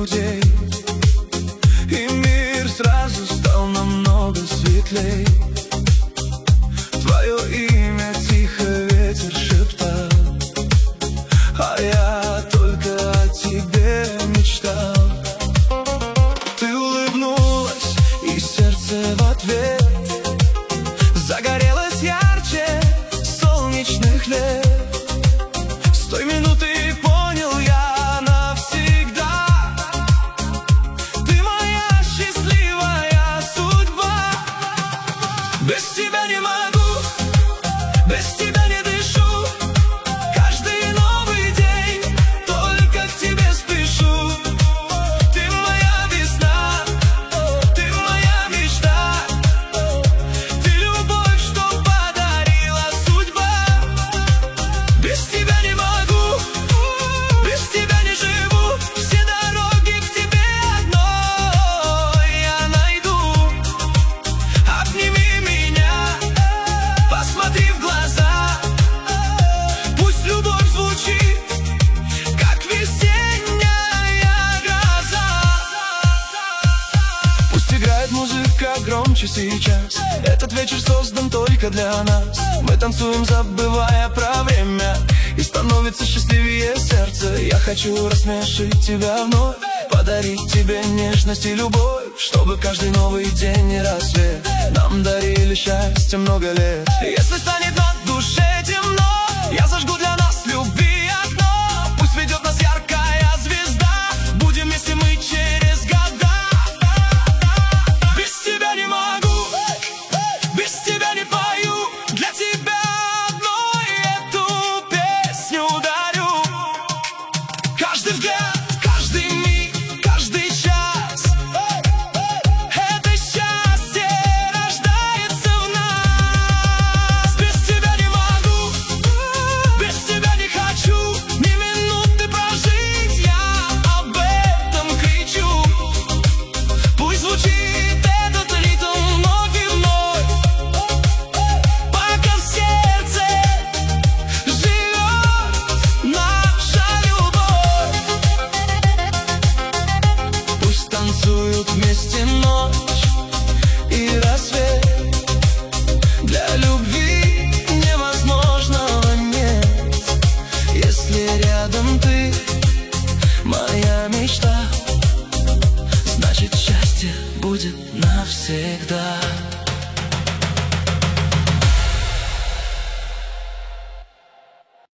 людей, и мир сразу стал намного светлей. Твое имя тихо ветер шептал, а я только о тебе мечтал. Ты улыбнулась, и сердце в ответ загорелось ярче солнечных лет. С той минуты понял я навсегда: ты моя счастливая судьба. Без тебя не могу, без тебя не дышу. Каждый новый день только к тебе спешу. Ты моя весна, ты моя мечта, ты любовь, что подарила судьба. Без тебя не могу, без тебя не живу. Все дороги к тебе одной я найду. Обними меня, посмотри в глаза. Пусть любовь звучит, как весенняя гроза. Пусть играет музыка громче сейчас. Этот вечер создан только для нас. Мы танцуем, забывая про время, и становится счастливее сердце. Я хочу рассмешить тебя вновь, подарить тебе нежность и любовь, чтобы каждый новый день и рассвет нам дарили счастье много лет. Если станет на душе темно, я зажгу для нас любви окно. Пусть ведет нас яркая звезда, будем вместе мы через года. Без тебя не могу, без тебя не пою. Для тебя одной эту песню дарю. Каждый взгляд, каждый миг, каждый час, это счастье рождается в нас. Без тебя не могу, без тебя не хочу ни минуты прожить, я об этом кричу. Пусть звучит этот ритм вновь и вновь, пока в сердце живет наша любовь. Пусть танцуют вместе ночь и рассвет. Для любви невозможного нет. Если рядом ты, моя мечта, значит счастье будет навсегда.